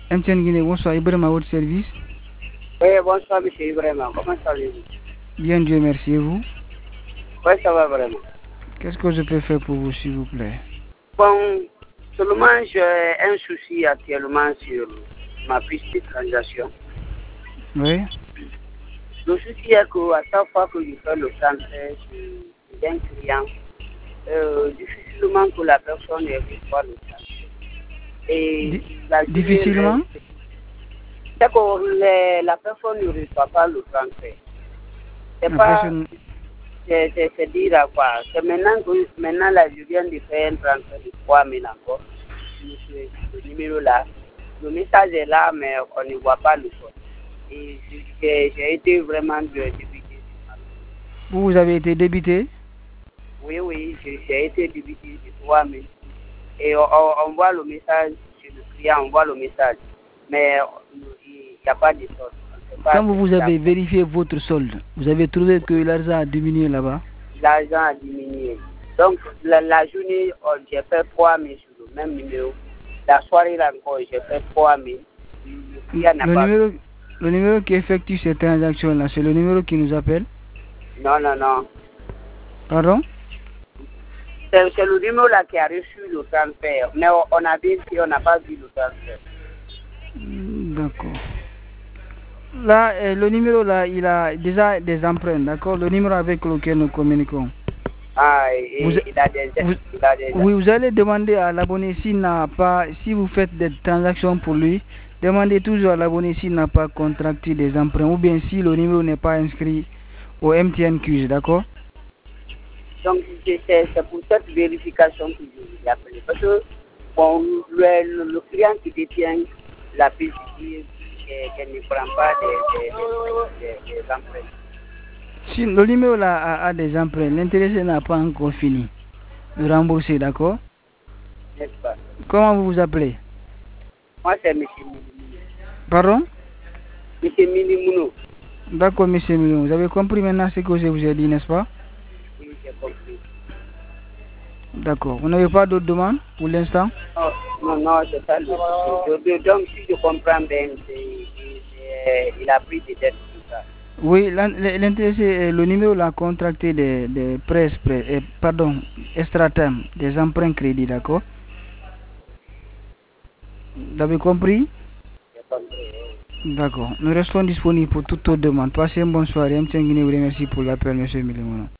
MTN Guinée, bonsoir. Ibrahim à votre service. Oui, bonsoir, monsieur Ibrahim. Comment allez-vous? Bien, Dieu merci. Et vous? Oui, ça va vraiment. Qu'est-ce que je peux faire pour vous, s'il vous plaît? Bon, seulement j'ai un souci actuellement sur ma piste de transaction. Oui. Le souci est qu'à chaque fois que je fais le transfert d'un client, difficilement que la personne ne reçoit le transfert. Et Difficilement? C'est que la personne ne reçoit pas le transfert. C'est pas... C'est dire à quoi? C'est maintenant là, je viens de faire un transfert de 3 000 encore. Le numéro là. Le message est là, mais on ne voit pas le son. Et j'ai été vraiment débité. Vous avez été débité? Oui, j'ai été débité de 3 000. Et on voit le message sur le client, on voit le message. Mais il n'y a pas de solde. Quand vous avez vérifié votre solde, vous avez trouvé que l'argent a diminué là-bas? L'argent a diminué. Donc, la journée, j'ai fait 3 000 sur le même numéro. La soirée, là encore, j'ai fait 3 000. Le numéro qui effectue ces transactions-là, c'est le numéro qui nous appelle? Non. Pardon? C'est le numéro là qui a reçu le transfert. Mais on a vérifié, on n'a pas vu le transfert. D'accord. Là, le numéro là, il a déjà des empreintes, d'accord? Le numéro avec lequel nous communiquons. Ah, il a des... Oui, vous allez demander à l'abonné s'il n'a pas, si vous faites des transactions pour lui, demandez toujours à l'abonné s'il n'a pas contracté des emprunts ou bien si le numéro n'est pas inscrit au MTN Quiz, d'accord? Donc, c'est pour cette vérification que je vous ai appelé. Parce que bon, le client qui détient la piste dit qu'elle ne prend pas des emprunts. Si le numéro là a des emprunts, l'intéressé n'a pas encore fini de rembourser, d'accord? N'est-ce pas? Comment vous vous appelez? Moi, c'est M. Minimouno. Pardon? M. Minimouno. D'accord, M. Minimouno. Vous avez compris maintenant ce que je vous ai dit, n'est-ce pas? Oui, j'ai compris. D'accord. Vous n'avez pas d'autres demandes pour l'instant? Non, c'est ça. Donc, si je comprends bien, il a pris des dettes tout ça. Oui, l'intéressé, le numéro l'a contracté des prêts, extra-terme, des emprunts crédits, d'accord? Vous avez compris? J'ai compris. D'accord. Nous restons disponibles pour toute autre demande. Passez une bonne soirée. MTN Guinée vous remercie pour l'appel, M. Milimona.